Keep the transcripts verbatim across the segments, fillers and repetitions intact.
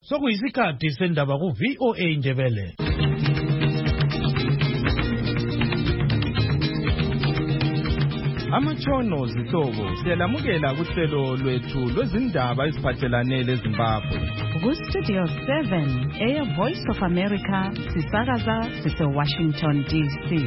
Sokuyisikhathi sendaba ku V O A Ndebele. Amachono zihlobo siyalamukela kuhlelo lwethu lwezindaba eziphathelane leZimbabwe. Ku Studio seven, Air Voice of America, sisakaza sise Washington D C.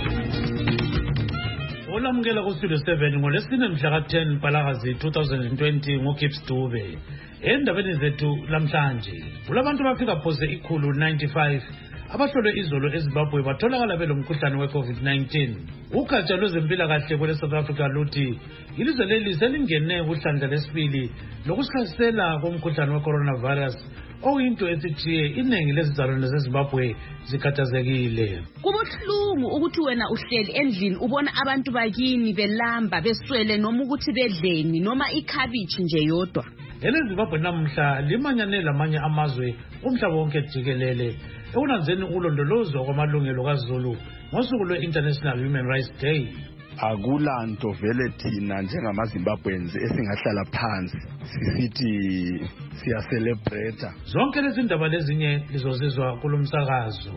Olamukela ku Studio seven ngolesine mhla ka ten Mpalakazi twenty twenty ngoGibbs Dube. Endabeni zethu lamhlanje, kulabantu bafika phose ikhulu ninety-five abahlolwe izolo eZimbabwe batholakala belomkhuhlane we-COVID nineteen. Ugatsha lwezempilakahle kwele South Africa luthi ilizwe leli selingene kuhlandla lesibili lokuhlasela komkhuhlane we-coronavirus okuyinto esithiye iningi lezizalwane zeZimbabwe zikhathazekile. Kubuhlungu ukuthi wena uhleli endlini ubona abantu bakini belamba beswele noma ukuthi bedleni noma ikhabichi nje yodwa. EleZimbabwe namhla limanyane lamanye amazwe umhlaba wonke jikelele ekunanzeni ukulondolozwa kwamalungelo kaZulu ngosuku lwe-International Human Rights Day. Akulanto vele thina njengamaZimbabweans esingahlala phansi sisithi siya celebrate. Zonke lezi ndaba lezinye lizozizwa kulomsakazo.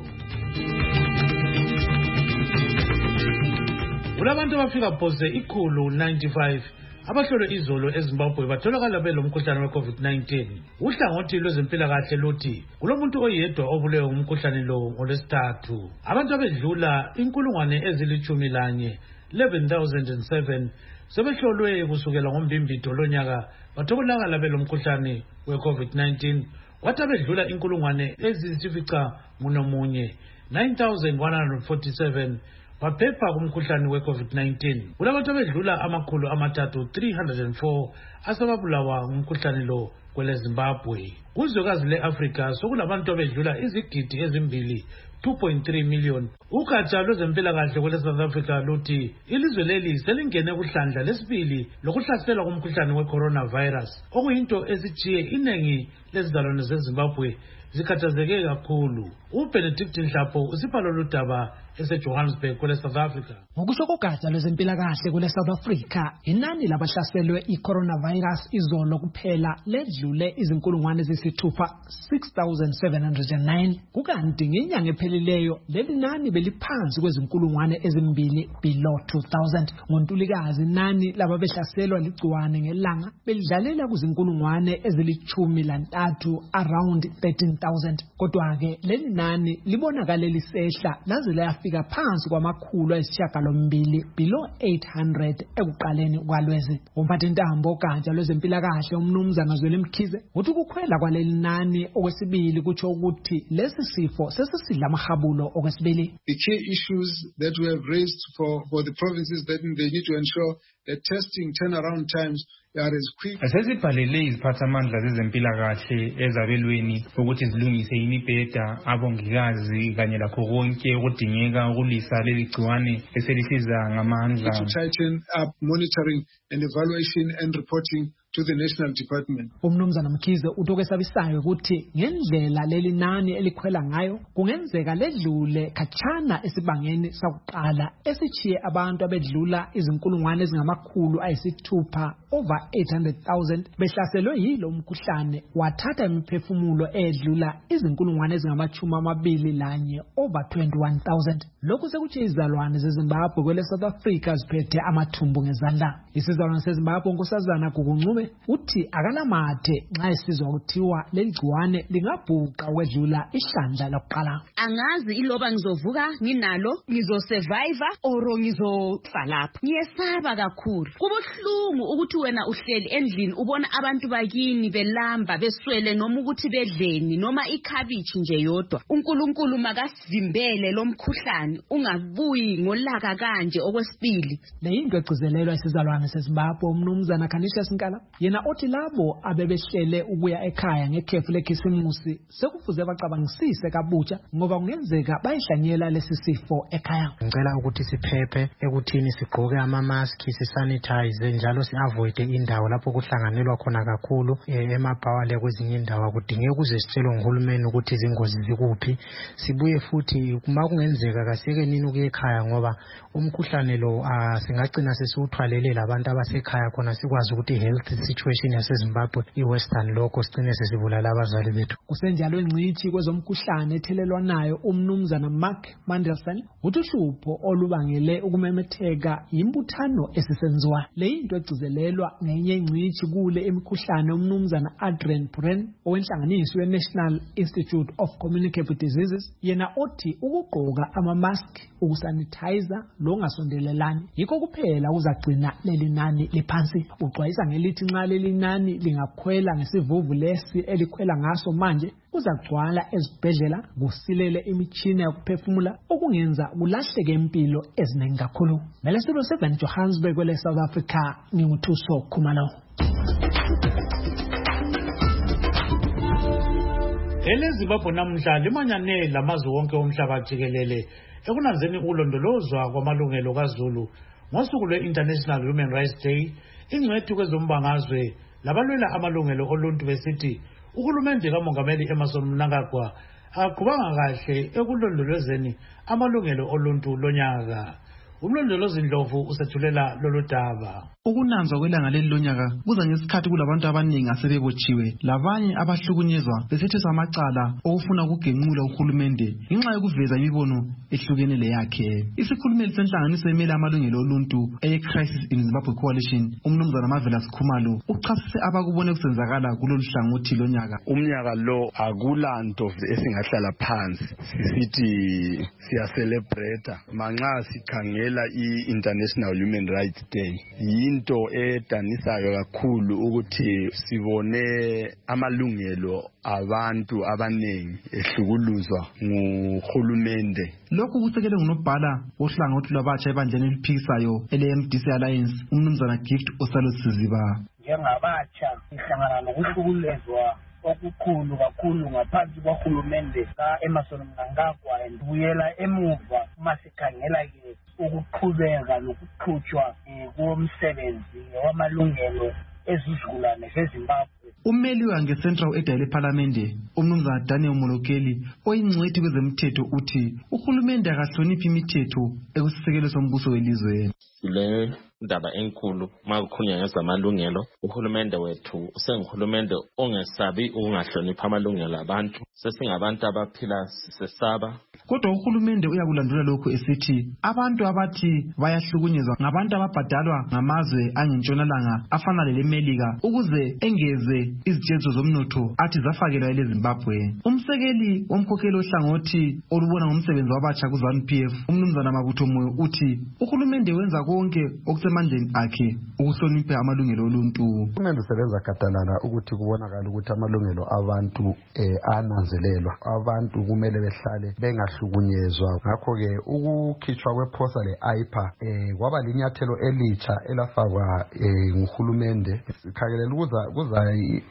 Kulabantu abafika phose ikhulu ninety-five abahlolwe izolo eZimbabwe batholakala belomkhuhlane we-COVID nineteen. Uhlangothi lwezempilakahle luthi kulomuntu oyedwa obulewe ngumkhuhlane lo ngolesithathu. Abantu abedlula inkulungwane ezilithumi lanye eleven thousand seven sebehlolwe kusukela ngoMbimbido lonyaka batholakala belomkhuhlane we-COVID nineteen. Kwathi abedlula inkulungwane eziyisifica munomunye nine thousand one hundred forty-seven baphepha kumkhuhlane we-COVID nineteen. Kulabantu abedlula amakhulu amathathu three hundred four asebabulawa ngumkhuhlane lo kwele Zimbabwe. Kuzwekazi le-Afrika sokulabantu abedlula izigidi ezimbili two point three million. Ugatsha lwezempilakahle kwele South Africa luthi ilizwe leli selingene kuhlandla lesibili lokuhlasela komkhuhlane we-coronavirus okuyinto esithiye iningi lezizalwane zeZimbabwe zikhathazeke kakhulu. uBenedict Nhlapho usiphala lodaba eseJohannesburg kwele South Africa. Ngokusho kogatsha lwezempilakahle kwele South Africa, inani labahlaselwe i-coronavirus izolo kuphela ledlule izinkulungwane eziyisithupha six thousand seven hundred nine. Kukanti ngenyanga ephelileyo leli nani beliphansi kwezinkulungwane ezimbili below two thousand. NgoNtulikazi inani lababehlaselwa ligciwane ngelanga belidlalela kuzinkulungwane ezilichumi lantathu around thirteen thousand. Kodwa ke leli nani libonakala lisehla laze layafika phansi kwamakhulu ayisishiyagalombili below eight hundred ekuqaleni kwalwezi. Umphathintambo ogatsha lwezempilakahle umnumzana Zweli Mkhize uthi kukhwela kwaleli nani okwesibili kutsho ukuthi lesi sifo sesisidla amahabulo okwesibili. The key issues that we have raised for, for the provinces that they need to ensure that testing turnaround times are as quick. Sesibhalele iziphathamandla zezempilakahle ezabelweni ukuthi zilungise imibheda, abongikazi kanye lakho konke okudingeka ukulisa leli gciwane eselisiza ngamandla. To tighten up monitoring and evaluation and reporting to the national department. Umnumzana Mkhize utokesabisayo ukuthi ngendlela leli nani elikhwela ngayo kungenzeka ledlule khatshana esibangeni sakuqala esichiye abantu abedlula izinkulungwane ezingamakhulu ayisithupha over eight hundred thousand behlaselwe yilo umkhuhlane wathatha imiphefumulo edlula izinkulungwane ezingamachumi amabili lanye over twenty-one thousand. Lokhu sekuthi izalwane zeZimbabwe kwele South Africa ziphethe amathumbu ngezandla. Isizalwane seZimbabwe nkosazana Guguncume uthi akalamathe nxa esizwa kuthiwa leli gciwane lingabhuqa ukwedlula ihlandla lokuqala. Angazi iloba ngizovuka nginalo ngizosurvive or ngizofa lapha. Ngiyesaba kakhulu. Kubuhlungu ukuthi wena uhleli endlini ubona abantu bakini belamba beswele noma ukuthi bedleni noma ikhabichi nje yodwa. uNkulunkulu makasivimbele lo mkhuhlane ungabuyi ngolaka kanje okwesibili. Leyinto egcizelelwa isizalwane seZimbabwe umnumzana Kanisha Sinkala yena othi labo abebehlele ukuya ekhaya ngekhefu lekhisimusi sekufuze bacabangisise kabutsha ngoba kungenzeka bayihlanyela lesi sifo ekhaya. Ngicela ukuthi siphephe ekuthini sigqoke ama mask, sisanitize njalo si avoid Magwede indawo lapho kuhlanganelwa khona kakhulu emabhawale kwezinye indawo kudingeka ukuze sitshelwe nguhulumeni ukuthi izingozi zikuphi. Sibuye futhi kuma kungenzeka kaseke nini ukuye ekhaya ngoba umkhuhlane lo singagcina sesiwuthwalele labantu abasekhaya khona sikwazi ukuthi health situation yaseZimbabwe iwestern lokho sigcine sesibulala abazali bethu. Kusenjalo ingcithi kwezomkhuhlane ethelelwanayo umnumzana Mark Mandelson uthi uhlupho olubangele ukumemetheka imbuthano esisenziwa. Le into egcizelelwa ngenye ingcithi kule emikhuhlane umnumzana Adrian Puren owenhlanganiso ye-National Institute of Communicable Diseases yena othi ukugqoka ama-mask, ukusanitizer longasondelelani yikho kuphela uzagcina leli nani liphansi. Uxwayisa ngelithi nxa leli nani lingakhwela ngesivuvu lesi elikhwela ngaso manje kuzagcwala ezibhedlela kusilele imitshina yokuphefumula okungenza kulahleke impilo eziningi kakhulu. Melesilo seven Johannesburg kwele South Africa nginguthuso Khumalo. EleZimbabwe namhla limanyane lamazwe wonke omhlaba jikelele ekunanzeni ukulondolozwa kwamalungelo kaZulu ngosuku lwe-International Human Rights Day. Ingcwethi kwezombangazwe labalwela amalungelo oluntu besithi uhulumende kaMongameli Emmerson Mnangagwa akaqhubanga kahle ekulondolozeni amalungelo oluntu lonyaka. Umlondolozi Ndlovu usethulela lolu daba. Ukunanzwa kwelanga leli lonyaka kuza ngesikhathi kulabantu abaningi asebebotshiwe labanye abahlukunyezwa besetheswa amacala okufuna ukugenqula uhulumende ngenxa yokuveza imibono ehlukene leyakhe. Isikhulumeli senhlanganiso emele amalungelo oluntu eye-Crisis in Zimbabwe Coalition umnumzana Marvelous Khumalo uchasise abakubone kusenzakala kulolu hlangothi lonyaka. Umnyaka lo akulanto esingahlala phansi sisithi siya celebrate manxa sikhangela i-International Human Rights Day. Into edanisayo kakhulu ukuthi sibone amalungelo abantu abanengi ehlukuluzwa nguhulumende. Lokhu kusekelwe ngunobhala wohlangothi lwabatsha ebandleni eliphikisayo ele-M D C Alliance umnumzana Gift Osalo-Siziba. Njengabatsha sihlangana nokuhlukulezwa okukhulu kakhulu ngaphansi kwahulumende ka-Emmerson Mnangagwa endibuyela emuva uma sikhangela-ke ukuqhubeka nokuqhutshwa komsebenzi wamalungelo ezizukulwane zeZimbabwe. Ummeli wange-Central Edile ePhalamende umnumzana Daniel Molokeli oyingcwethi kwezemthetho uthi uhulumende akahloniphi imithetho ekusisekelo sombuso welizwe. Le ndaba enkulu makukhulunywa ngezamalungelo uhulumende wethu usenguhulumende ongesabi ukungahlonipha amalungelo abantu. Sesingabantu abaphila sisesaba. Kodwa uhulumende uyakulandula lokhu esithi abantu abathi bayahlukunyezwa ngabantu ababhadalwa ngamazwe angentshonalanga afana lelemelika ukuze engeze izitshentso zomnotho athi zafakelwa eleZimbabwe. Umsekeli womkhokheli ohlangothi olubona ngomsebenzi wabatsha ku-ZANU P F umnumzana Mabutho Moyo uthi uhulumende wenza konke okusemandleni akhe ukuhlonipha amalungelo oluntu. Uhulumende usebenza gadalala ukuthi kubonakala ukuthi amalungelo abantu eh, ananzelelwa. Abantu kumele behlale bengahlukunyezwa. Ngakho-ke ukukhitshwa kwephosa le-I P A eh, kwaba linyathelo elitsha elafakwa eh, nguhulumende. Sikhangelela ukuza kuza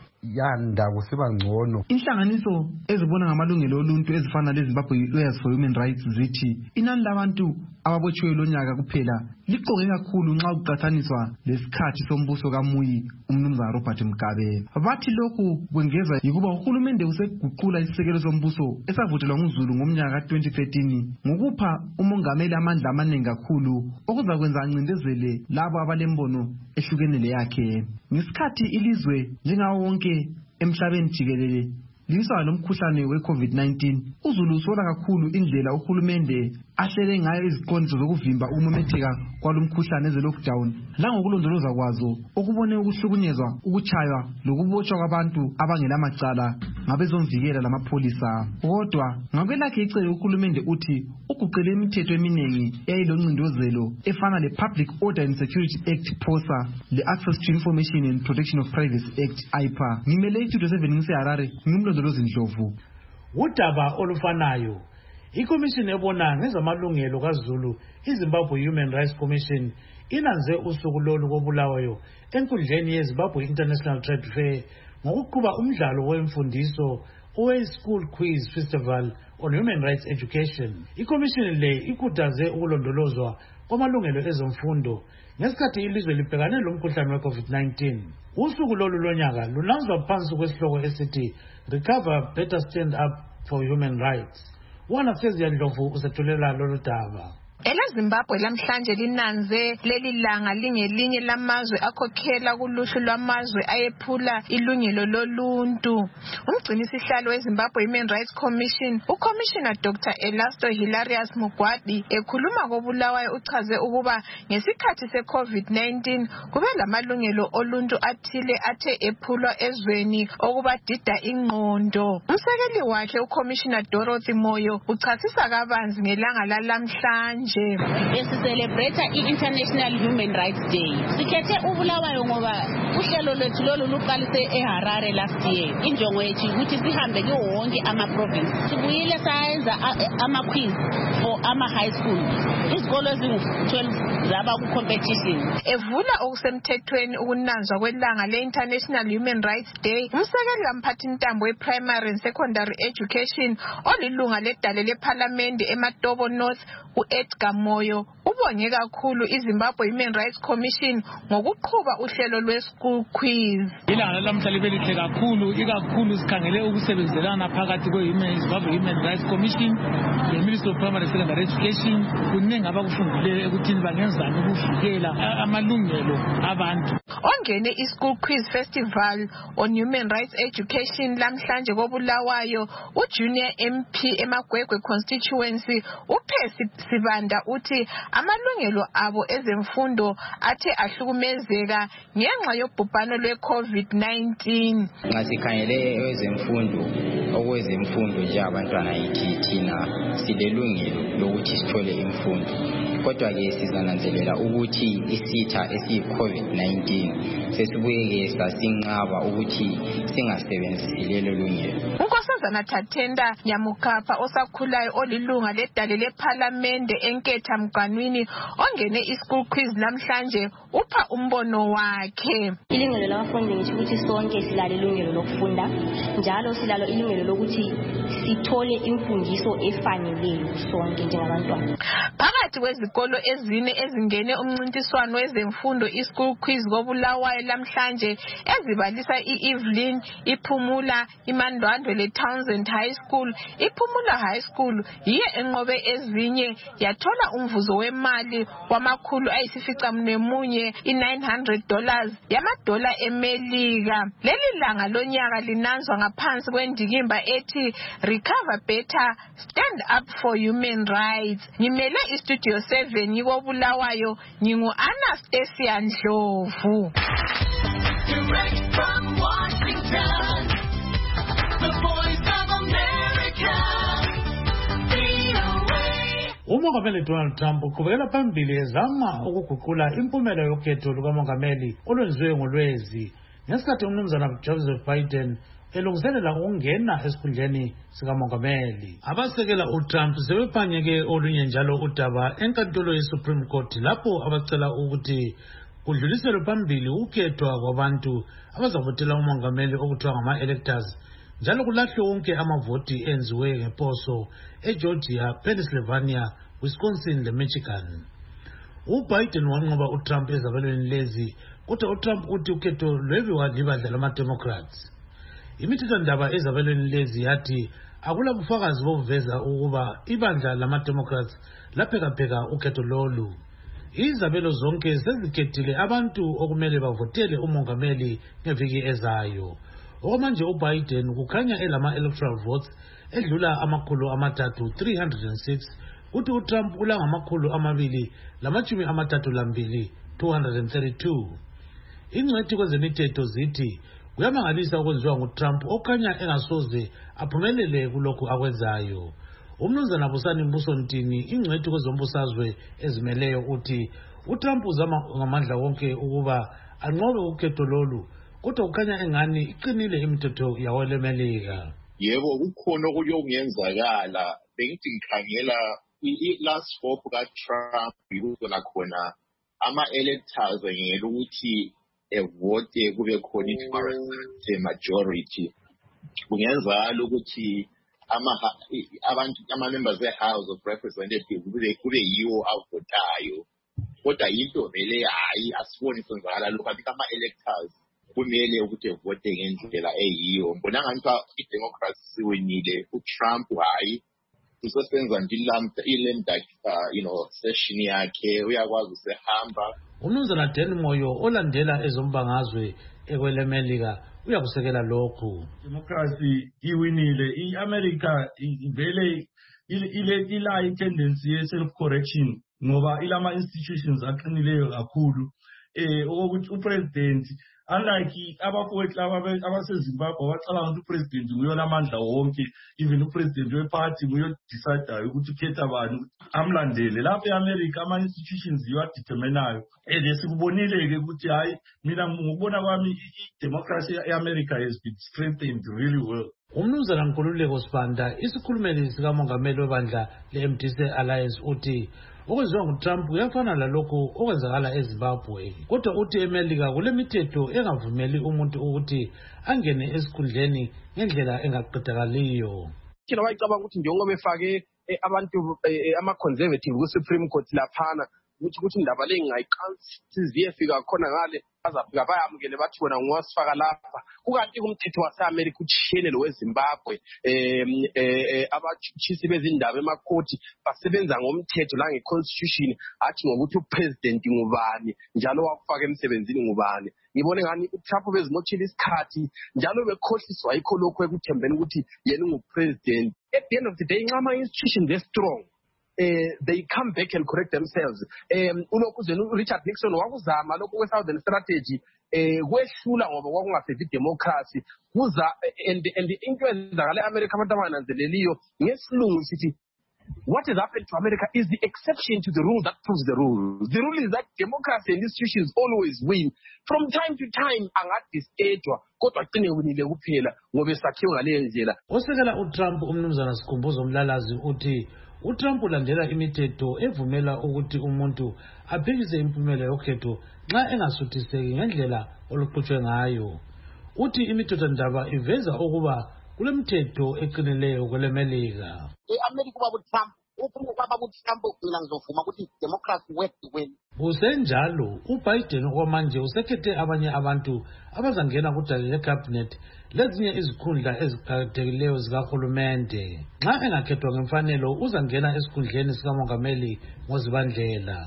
yanda kusiba ngcono. Inhlanganiso ezibona ngamalungelo oluntu ezifana leZimbabwe Lawyers for Human Rights zithi inani labantu ababotshiwe lonyaka kuphela liqoke kakhulu nxa kuqathaniswa lesikhathi sombuso kaMuyi umnumzana Robert Mugabe. Bathi lokhu kwengeza yikuba uhulumende useguqula isisekelo sombuso esavutelwa nguZulu ngomnyaka ka twenty thirteen ngokupha umongameli amandla amaningi kakhulu okuzakwenza ancindezele labo abalembono ehlukene leyakhe. Ngesikhathi ilizwe njengawo wonke emhlabeni jikelele liliswa lomkhuhlane we-COVID nineteen uZulu usola kakhulu indlela uhulumende ahlele ngayo iziqondiso zokuvimba ukumemetheka kwalomkhuhlane eze-lockdown langokulondoloza kwazo okubone ukuhlukunyezwa ukuchaywa lokubotshwa kwabantu abangela macala ngabezomvikela lamapholisa. Kodwa ngakwelakhe icele uhulumende uthi uguqele imithetho eminengi eyayilongcindozelo efana le-Public Order and Security Act POSA, le-Access to Information and Protection of Privacy Act I P A. Ngimele i-Studio seven ngise-Harare ngimlondolozi Ndlovu. Udaba olufanayo ikomishini ebona ngezamalungelo kaZulu iZimbabwe Human Rights Commission inanze usuku lolu kobulawayo enkundleni yeZimbabwe International Trade Fair ngokuqhuba umdlalo wemfundiso owe-School Quiz Festival on Human Rights Education. Ikomishini le ikhuthaze ukulondolozwa kwamalungelo ezemfundo ngesikhathi ilizwe libhekane lomkhuhlane we-COVID nineteen. Usuku lolu lonyaka lunanzwa phansi kwesihloko esithi Recover Better Stand Up for Human Rights. Wana Seziyandlovu usethulela lolu daba. ElaZimbabwe lamhlanje linanze leli langa lingelinye lamazwe akhokhela kuluhlu lwamazwe ayephula ilungelo loluntu. Umgcinisihlalo weZimbabwe Human Rights Commission, uCommissioner Doctor Elasto Hilarius Mugwadi, ekhuluma koBulawayo uchaze ukuba ngesikhathi se-COVID nineteen kube lamalungelo oluntu athile athe ephulwa ezweni okubadida ingqondo. Umsekeli wakhe uCommissioner Dorothy Moyo uchasisa kabanzi ngelanga lalamhlanje. Esicelebrate i-International Human Rights Day. Sikhethe uBulawayo ngoba uhlelo lwethu lolu luqalise eHarare last year. Injongo yethu ukuthi sihambe ke wonke ama-province. Sibuyile sayenza ama-quiz for ama-high school. Izikolo ezingu-twelve zaba ku-competition. Evula okusemthethweni ukunanzwa kwelanga le-International Human Rights Day, umsekeli kamphathintambo we-primary and secondary education olilunga ledale lephalamende eMatobo North u-Edgar Moyo ubonge kakhulu iZimbabwe Human Rights Commission ngokuqhuba uhlelo lwe-school quiz. Ilanga lamhla libelihle kakhulu, ikakhulu sikhangele ukusebenzelana phakathi kwe-Zimbabwe Human Rights Commission le-Ministry of Primary and Secondary Education. Kuningi abakufundileyo ekuthini bangenzani ukuvikela amalungelo abantu. Ongene i-School Quiz Festival on Human Rights Education lamhlanje koBulawayo, uJunior M P eMagwegwe constituency uPhesi Sibanda uthi amalungelo abo ezemfundo athe ahlukumezeka ngenxa yobhubhano lwe-COVID nineteen. Ngasikhangele ezemfundo okwezemfundo nje abantwana yithi thina silelungelo lokuthi sithole imfundo. Kodwa ke sizananzelela ukuthi isitha esiyi-COVID nineteen sesibuye sasinqaba ukuthi singasebenzisi lelo lungelo. uNkosazana Thatenda Nyamukapha osakhulayo olilunga ledale lephalamende eNketha Mgwanini ongene i-school quiz namhlanje upha umbono wakhe. Ilungelo labafundi ngisho ukuthi sonke silalo ilungelo lokufunda, njalo silalo ilungelo lokuthi sithole imfundiso efaneleyo sonke njengabantwana. Phakathi kwezikolo ezine ezingene umncintiswano wezemfundo i-school quiz koBulawayo lamhlanje ezibalisa i-Evelyn, iPhumula, iMandwandwe le-Townsend High School, iPhumula High School yiye enqobe ezinye yathola umvuzo wemali wamakhulu ayisificamunwemunye i-nine hundred dollars yamadola eMelika. Leli langa lonyaka linanzwa ngaphansi kwendikimba ethi Recover Better Stand Up for Human Rights. Ngimele iStudio seven yikoBulawayo, ngingu-Anastasia Ndlovu. Direct from Washington, the voice of America, V O A. Umongameli Donald Trump uqhubekela phambili ezama ukuguqula impumela yokhetho lukamongameli olwenziwe ngolwezi ngesikhathi umnumzana Joseph Biden elungiselela ukungena esikhundleni sikamongameli. Abasekela uTrump sebephanyeke olunye njalo udaba enkantolo yeSupreme Court lapho abacela ukuthi kudluliselwe phambili ukhethwa kwabantu abazavotela umongameli okuthiwa ngama-electors njalo kulahlwe wonke amavoti enziwe ngeposo eGeorgia, Pennsylvania, Wisconsin leMichigan. UBiden wanqoba uTrump ezabelweni lezi kodwa uTrump uthi ukhetho lwebiwa libandla lama-Democrats. Imithethwandaba ezabelweni lezi yathi akula bufakazi boveza ukuba ibandla lama-Democrats laphekapheka ukhetho lolu. Izabelo zonke sezikhethile abantu okumele bavotele umongameli ngeviki ezayo. Okwamanje uBiden kukhanya elama-electoral votes edlula amakhulu amathathu three hundred six, kuthi uTrump ulangamakhulu amabili lamachumi amathathu lambili two hundred thirty-two. Ingcwethi kwezemithetho zithi kuyamangalisa okwenziwa nguTrump okhanya engasoze aphumelele kulokhu akwenzayo. Umnumzana Busani Mbusontini ingcwethi kwezombusazwe ezimeleyo uthi uTrump uzama ngamandla wonke ukuba anqobe ukhetho lolu kodwa kukhanya engani iqinile imithetho yawo leMelika. Yebo kukhona okuyongenzakala bengithi ngikhangela i-last hope kaTrump yikona khona ama-electors ngiyela ukuthi evote kube khona i majority. Kungenzakala ukuthi ama abantu ama members e House of Representatives kube kube yiwo avotayo kodwa into vele hayi asiboni senzakala lokho. I think ama-electors kumele ukuthi evote ngendlela eyiyo. Mbona ngathi i-democracy siwinile uTrump hayi usesenza nje ilemda you know session yakhe uyakwazi usehamba. Umnumzana Dan Moyo olandela ezombangazwe ekwelemelika uyakusekela lokhu. Democracy iwinile, i-America ivele ile ila i-tendency ye-self correction ngoba ilama institutions aqinileyo kakhulu eh ukuthi upresident unlike abafowethu abaseZimbabwe abacala ukuthi upresident nguyona amandla wonke, even upresident weparty nguyo decide ukuthi ukhetha bani amlandele. Lapha eAmerica ama institutions yiwa determinayo and sikubonile ke ukuthi hayi mina ngokubona kwami i-democracy eAmerica has been strengthened really well. Umnumzana Nkululeko Sibanda isikhulumeli sikamongameli webandla le-M D C Alliance uthi okwenziwa nguTrump kuyafana lalokho okwenzakala eZimbabwe, kodwa uthi eMelika kule mithetho engavumeli umuntu ukuthi angene esikhundleni ngendlela engaqedakaliyo. Thina bayicabanga ukuthi njengoba befake abantu ama-conservative ku-Supreme Court laphana ukuthi ukuthi indaba le ngayiqansi ziyefika khona ngale bazafika bayamukele bathi wena ngwasifaka lapha. Kukanti kumthetho wase-America utshiyene lo weZimbabwe eh abatshisi bezindaba emakhoti basebenza ngomthetho la nge-constitution athi ngokuthi upresident ngubani njalo wakufaka emsebenzini ngubani. Ngibone ngani uTrump bezimothile isikhathi njalo bekhohliswa yikho lokho ekuthembeni ukuthi yena ngupresident. At the end of the day incama institutions are strong. Uh, they come back and correct themselves. Um, Richard Nixon wakuzama lokho kwe-Southern strategy eh kwehlula ngoba kwakungafethi democracy kuza and and into ezakala eAmerica abantu abananzeleliyo ngesilungu sithi what has happened to America is the exception to the rule that proves the rule. The rule is that democracy and institutions always win. From time to time angadistetwa kodwa aqine winile kuphela ngoba esakhiwe ngale ndlela. Osekela uTrump umnumzana Sikhumbuzo Mlalazi uthi uTrump ulandela imithetho evumela ukuthi umuntu aphikise impumela yokhetho nxa engasuthiseki ngendlela oluqhutshwe ngayo. Uthi imithetho-ndaba iveza ukuba kule mithetho eqinileyo kwelemelika. eAmerica baba uTrump uphuma kwaba uTrump mina ngizovuma ukuthi democracy work the win. Kusenjalo uBiden okwamanje usekhethe abanye abantu abazangena kudala lecabinet lezinye izikhundla eziqhakathekileyo zikahulumende. Nxa engakhethwa ngemfanelo uzangena esikhundleni sikamongameli ngoZibandlela.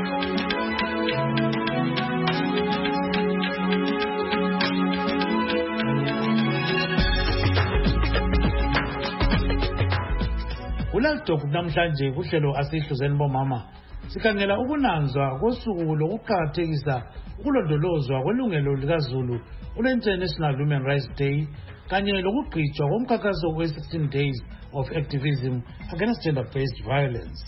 Ulaldoku namhlanje kuhlelo asihluzeni bomama sikhangela ukunanzwa kosuku lokuqhakathekisa ukulondolozwa kwelungelo likaZulu ule-International Human Rights Day kanye lokugqitshwa komkhankaso we-sixteen days of activism against gender-based violence.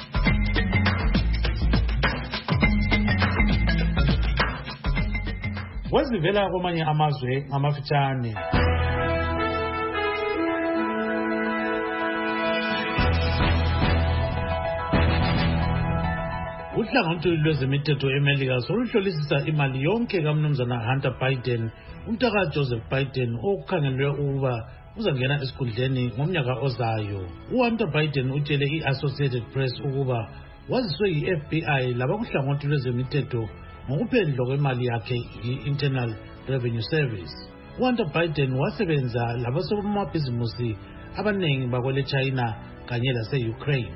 Wazivela kwamanye amazwe ngamafitshane. Uhlangothi lwezemithetho eMelika soluhlolisisa imali yonke kaMnumzana Hunter Biden, umntaka Joseph Biden okukhangelwe ukuba uzangena esikhundleni ngomnyaka ozayo. uHunter Biden utshele i-Associated Press ukuba waziswe yi-F B I labakuhlangothi lwezemithetho ngokuphendlwa kwemali yakhe yi-Internal Revenue Service. uHunter Biden wasebenza labasomabhizimusi abanengi bakwele China kanye lase-Ukraine.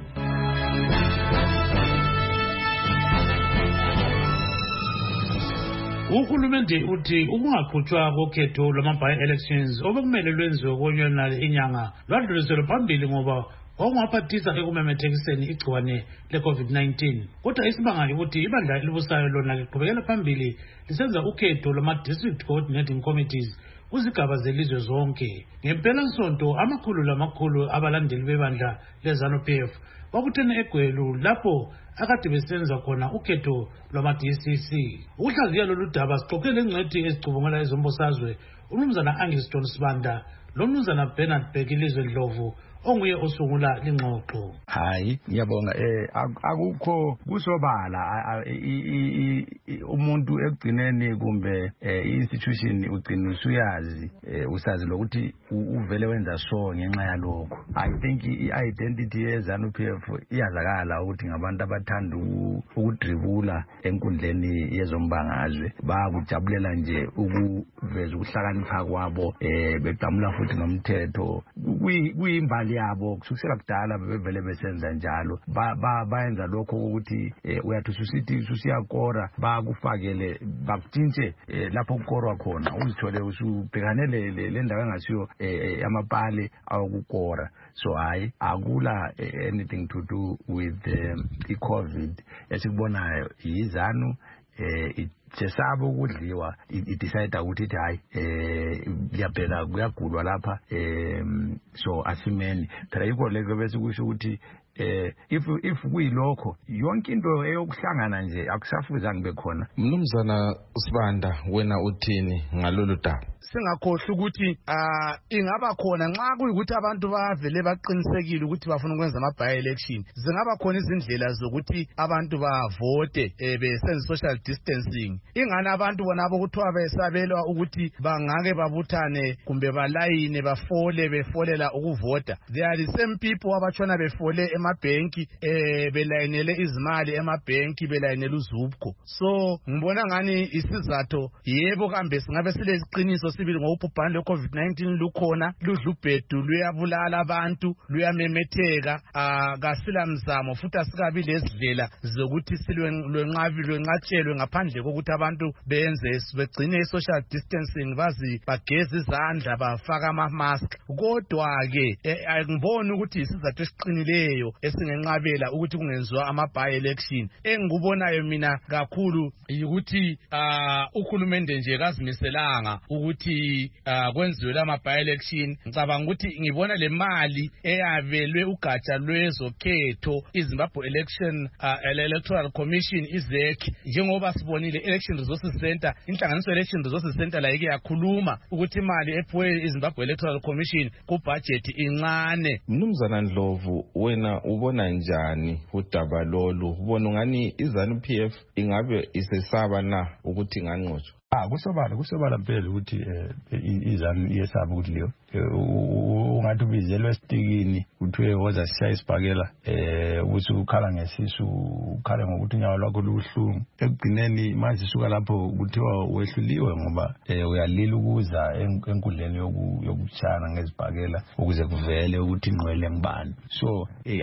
Uhulumende uthi ukungaqhutshwa kokhetho lwama-by-elections obekumele lwenziwe konyona inyanga lwadluliselwa phambili ngoba kwakungaphathisa ekumemethekiseni igciwane le-COVID nineteen. Kodwa isimanga ukuthi ibandla elibusayo lona liqhubekela phambili lisenza ukhetho lwama-district coordinating committees kuzigaba zelizwe zonke. Ngempela nsonto amakhulu lamakhulu abalandeli bebandla le-ZANU P F babuthene eGweru lapho akade besenza khona ukhetho lwama-D C C. Ukuhlaziya lolu daba sixoxele ingcwethi ezicubungela ezombusazwe umnumzana Angus John Sibanda lo mnumzana Bernard Bheki Lizwe Ndlovu onguye osungula lingxoxo. Hayi ngiyabonga eh akukho kusobala umuntu ekugcineni kumbe i-institution ugcina usuyazi usazi lokuthi uvele wenza so ngenxa yalokho. I think i-identity ye-ZANU-P F iyazakala ukuthi ngabantu abathanda ukudribula enkundleni yezombangazwe bakujabulela nje ukuveza ukuhlakanipha kwabo eh beqamula futhi nomthetho kuyimbali yabo kusukela kudala bevele besenza njalo bayenza lokho ukuthi uyathi ususithi usiyakora bakufakele bakutshintshe lapho kukorwa khona uzithole usubhekanele le ndawo engasiyo amapale awukukora. So hayi akula anything to do with i-COVID esikubonayo izanu eh sesaba ukudliwa idecide ukuthi ithi hayi eh liyabheka kuyagulwa lapha eh so asimeni phela yikho leko bese kusho ukuthi eh if if kuyilokho yonke into eyokuhlangana nje akusafuza ngibe khona. Mnumzana Sibanda wena uthini ngalolu daba? Singakhohle ukuthi ah ingaba khona nxa kuyikuthi abantu bavele baqinisekile ukuthi bafuna ukwenza ama by election zingaba khona izindlela zokuthi abantu bavote besenza social distancing. Ingana abantu bona abokuthiwa besabelwa ukuthi bangake babuthane kumbe balayine bafole befolela ukuvota. They are the same people abatshona befole emabhenki eh belayinele izimali emabhenki belayinele uzubko. So ngibona ngani isizatho yebo kambe singabe sile iqiniso sibili ngobhubhane le COVID nineteen lukhona ludlubhedu luyabulala abantu luyamemetheka akasila mzamo futhi asikabi lezidlela zokuthi silwenqabi lwenqatshelwe ngaphandle kokuthi abantu benze begcine social distancing bazi bageza izandla bafaka ama mask. Kodwa ke ngibona ukuthi isizathu esiqinileyo esingenqabela ukuthi kungenziwa ama by election. Engikubonayo mina kakhulu ukuthi ukhulumende nje kazimiselanga ukuthi kwenziwe la by election. Ngicabanga ukuthi ngibona le mali eyabelwe ugatsha lwezokhetho iZimbabwe Election Electoral Commission izek njengoba sibonile Election Resources Center inhlanganiso Election Resources Center la yake yakhuluma ukuthi imali ephuwe iZimbabwe Electoral Commission ku budget incane. Mnumzana Ndlovu wena ubona njani udaba lolu? Ubona ngani iZANU-P F ingabe isesaba na ukuthi nganqotshwa? Ah kusobala kusobala phela ukuthi izanu iyesaba ukuthi leyo ungathi ubizelwe esitikini kuthiwe woza siya isibhakela eh ukuthi ukhala ngesisu ukhala ngokuthi unyawo lwakho lubuhlungu ekugcineni manje suka lapho kuthiwa wehluliwe ngoba uyalila ukuza enkundleni yokuchana ngezibhakela ukuze kuvele ukuthi ingqwele ngibani. So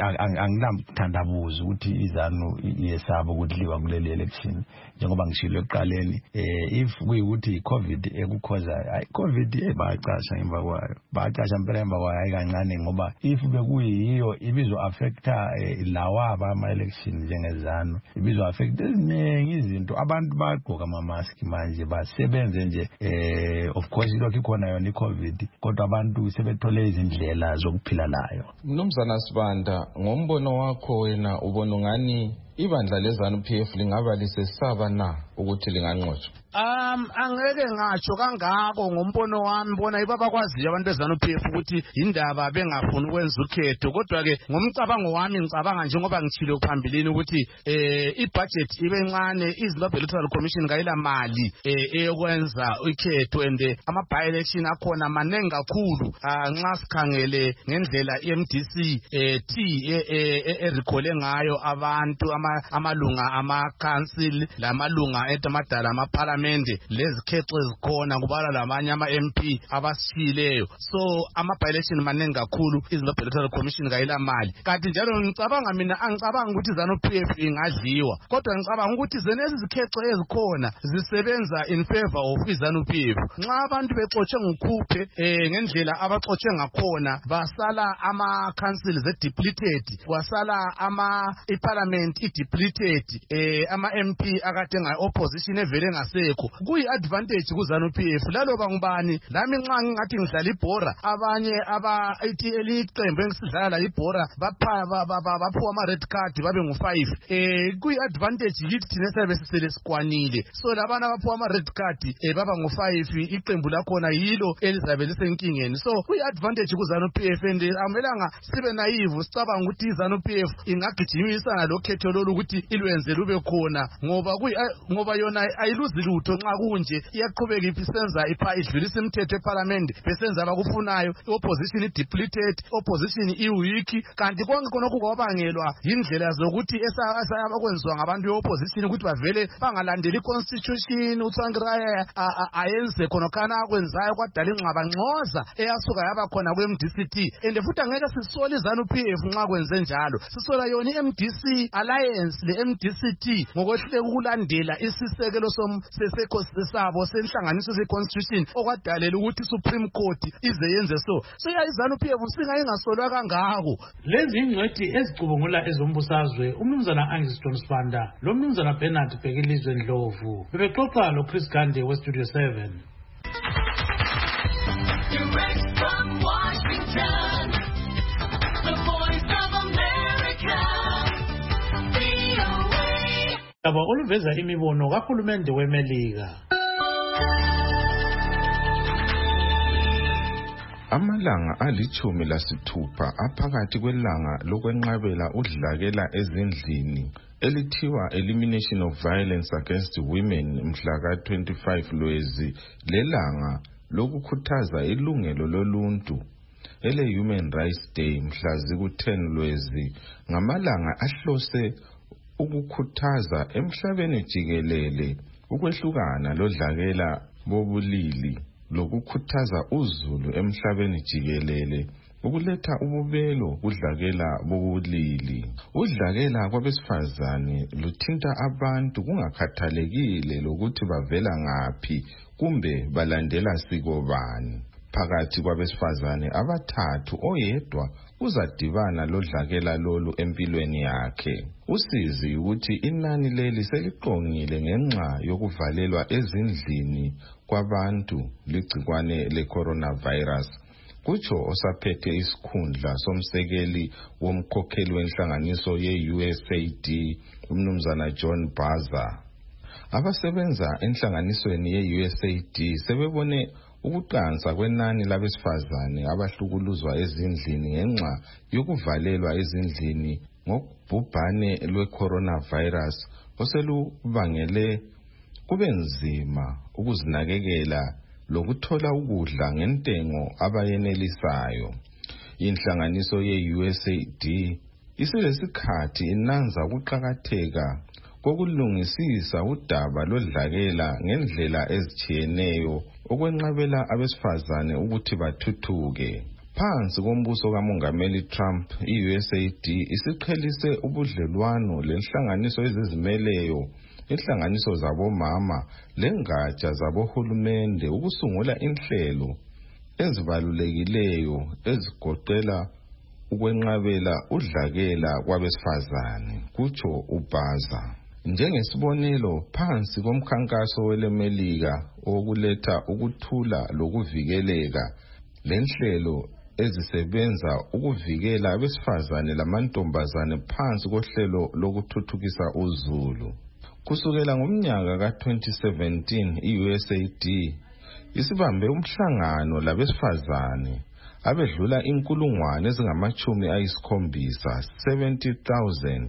anginamthandabuzo ukuthi izanu iyesaba ukuthi liwa kuleli election njengoba ngishilo eqaleni eh if kuyukuthi iCovid ekukhoza hayi iCovid ebacasha emva kwayo bacasha impela emva kwayo ayikancane ngoba if bekuyiyo ibizo affecta lawaba ama elections njengezanu ibizo affect eziningi izinto abantu bagqoka ama mask manje basebenze nje eh of course lokho ikhona yona iCovid kodwa abantu sebethole izindlela zokuphila layo. Mnumzana Sibanda ngombono wakho wena ubona ngani ibandla leZANU-P F lingaba lisesaba na ukuthi linganqotshwa? Um angeke ngatsho kangako ngombono wami bona ibabakwaziyo abantu beZANU-P F ukuthi indaba bengafuni ukwenza ukhetho. Kodwa ke ngomcabango wami ngicabanga njengoba ngithile phambilini ukuthi eh ibudget ibe ncane iZimbabwe Electoral Commission kayila mali eh eyokwenza ukhetho ende ama by election akhona manengi kakhulu nxa sikhangele ngendlela i-M D C eh T e recall ngayo abantu amalunga ama council lamalunga etamadala ama parliament lezikhetho ezikhona kubala lamanye ama M P abashileyo. So ama by election manengi kakhulu iZimbabwe Electoral Commission kayila mali. Kanti njalo ngicabanga mina angicabanga ukuthi iZANU-P F ingadliwa kodwa ngicabanga ukuthi zenezi zikhetho ezikhona zisebenza in favor of iZANU-P F. Nxa abantu bexotshe ngokhuphe eh ngendlela abaxotshe ngakhona basala ama councils depleted kwasala ama iparliament depleted eh ama M P akade nga opposition evele ngasekho kuyi advantage ku ZANU P F laloba ngubani lami nxa ngingathi ngidlala ibhora abanye aba ithi eliqembu engisidlala ibhora bapha baphuwa ama red card babe ngu five eh kuyi advantage yithi thina sabe sisele sikwanile so labana baphuwa ama red card eh baba ngu five iqembu lakhona yilo elizabe lisenkingeni so kuyi advantage ku ZANU P F and amelanga sibe naive sicabanga ukuthi ZANU P F ingagijimisa lokhetho lolu ukuthi ilwenze lube khona ngoba kuyi ngoba yona ayiluzi lutho nxa kunje iyaqhubeka ipisenza ipha idlulisa imithetho eParliament besenza abakufunayo opposition depleted opposition iweak kanti konke konke kwabangelwa indlela zokuthi esabakwenziwa ngabantu beopposition ukuthi bavele bangalandeli constitution uTsvangirai ayenze khona kana akwenzayo kwadala ingxaba ngxoza eyasuka yaba khona ku M D C T and futhi angeke sisole ZANU P F nxa kwenze njalo sisola yona i M D C Alliance le M D C T ngokwehluleka ukulandela isisekelo somseseko sesabo senhlanganiso se-constitution okwadalela ukuthi Supreme Court ize yenze so so ya ZANU P F singayingasolwa kangako lezi ingcwethi ezicubungula ezombusazwe umnumzana Angiston Sibanda lo mnumzana Bernard Bhekelizwe Ndlovu bebexoxa lo Chris Gande we Studio seven. Direct from Washington, the voice of America, V O A. Aba oluveza imibono kahulumende weMelika. Amalanga alichumi lasithupha aphakathi kwelanga lokwenqabela udlakela ezindlini elithiwa Elimination of Violence Against Women mhla ka twenty-five Lwezi lelanga lokukhuthaza ilungelo loluntu ele Human Rights Day mhla ziku ten Lwezi ngamalanga ahlose ukukhuthaza emhlabeni jikelele ukwehlukana lodlakela bobulili lokukhuthaza uzulu emhlabeni jikelele ukuletha ububelo kudlakela bobulili udlakela kwabesifazane luthinta abantu kungakhathalekile lokuthi bavela ngaphi kumbe balandela siko bani phakathi kwabesifazane abathathu oyedwa uzadibana lodlakela lolu empilweni yakhe usizi ukuthi inani leli seliqongile ngenxa yokuvalelwa ezindlini kwabantu ligcikwane le coronavirus kutsho osaphethe isikhundla somsekeli womkhokheli wenhlanganiso ye U S A D umnumzana John Baza abasebenza enhlanganisweni ye U S A D sebebone ukuqansa kwenani labesifazane abahlukuluzwa ezindlini ngenxa yokuvalelwa ezindlini ngokubhubhane lwe-coronavirus oselubangele kube nzima ukuzinakekela lokuthola ukudla ngentengo abayenelisayo. Inhlanganiso ye-U S A D isilesikhathi inanza ukuqakatheka kokulungisisa udaba lodlakela ngendlela ezitshiyeneyo okwenqabela abesifazane ukuthi bathuthuke. Phansi kombuso kaMongameli Trump, i-U S A D isiqhelise ubudlelwano lenhlanganiso ezizimeleyo, inhlanganiso zabomama lengatsha zabohulumende ukusungula inhlelo ezibalulekileyo ezigoqela ukwenqabela udlakela kwabesifazane, kutsho uBaza. Njengesibonelo, phansi komkhankaso weleMelika okuletha ukuthula lokuvikeleka, lenhlelo ezisebenza ukuvikela abesifazane lamantombazane phansi kohlelo lokuthuthukisa uzulu. Kusukela ngomnyaka ka twenty seventeen, i-U S A D isibambe umhlangano labesifazane abedlula inkulungwane ezingamachumi ayisikhombisa, seventy thousand.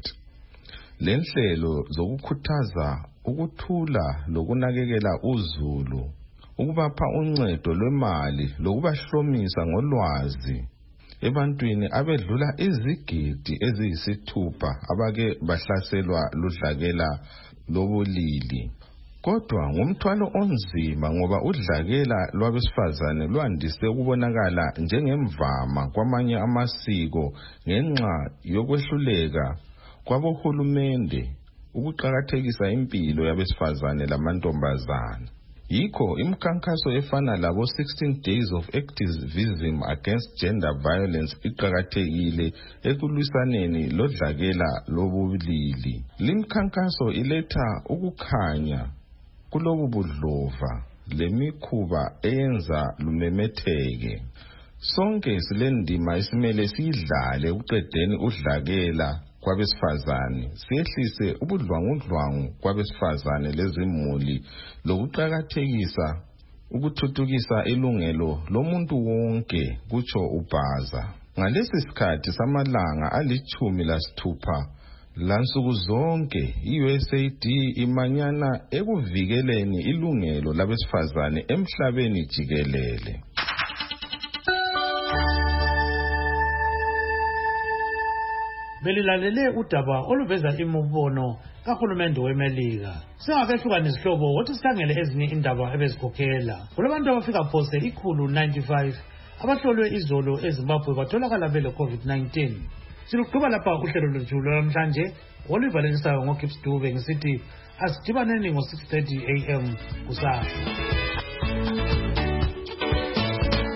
Lenhlelo zokukhuthaza ukuthula lokunakekela uzulu, ukubapha uncedo lwemali lokubahlomisa ngolwazi ebantwini abedlula izigidi eziyisithupha abake bahlaselwa ludlakela lobulili. Kodwa ngumthwalo onzima ngoba udlakela lwabesifazane lwandise ukubonakala njengemvama kwamanye amasiko ngenxa yokwehluleka kwabohulumende ukuqakathekisa impilo yabesifazane lamantombazane. yikho imikhankaso efana labo sixteen days of activism against gender violence iqakathekile ekulwisaneni lodlakela lobulili. Limkhankaso iletha ukukhanya kulobu budlova lemikhuba eyenza lumemetheke. Sonke silendima isimele siyidlale uqedeni udlakela kwabesifazane, siyehlise ubudlwangudlwangu kwabesifazane lezimuli lokuqakathekisa ukuthuthukisa ilungelo lomuntu wonke, kutsho uBhaza. Ngalesi sikhathi samalanga alichumi lasithupha lansuku zonke i-U S A D imanyana ekuvikeleni ilungelo labesifazane emhlabeni jikelele. Belilalele udaba oluveza imibono kahulumende weMelika. Singakehlukana izihlobo wothi sikhangele ezinye indaba ebezikhokhela. Kulabantu abafika phose ikhulu ninety-five abahlolwe izolo eZimbabwe batholakala bele COVID nineteen. Siluqhuba lapha uhlelo lwethu namhlanje olivalekisayo ngoGibbs Dube ngisithi asidibaneni ngo six thirty a m kusasa.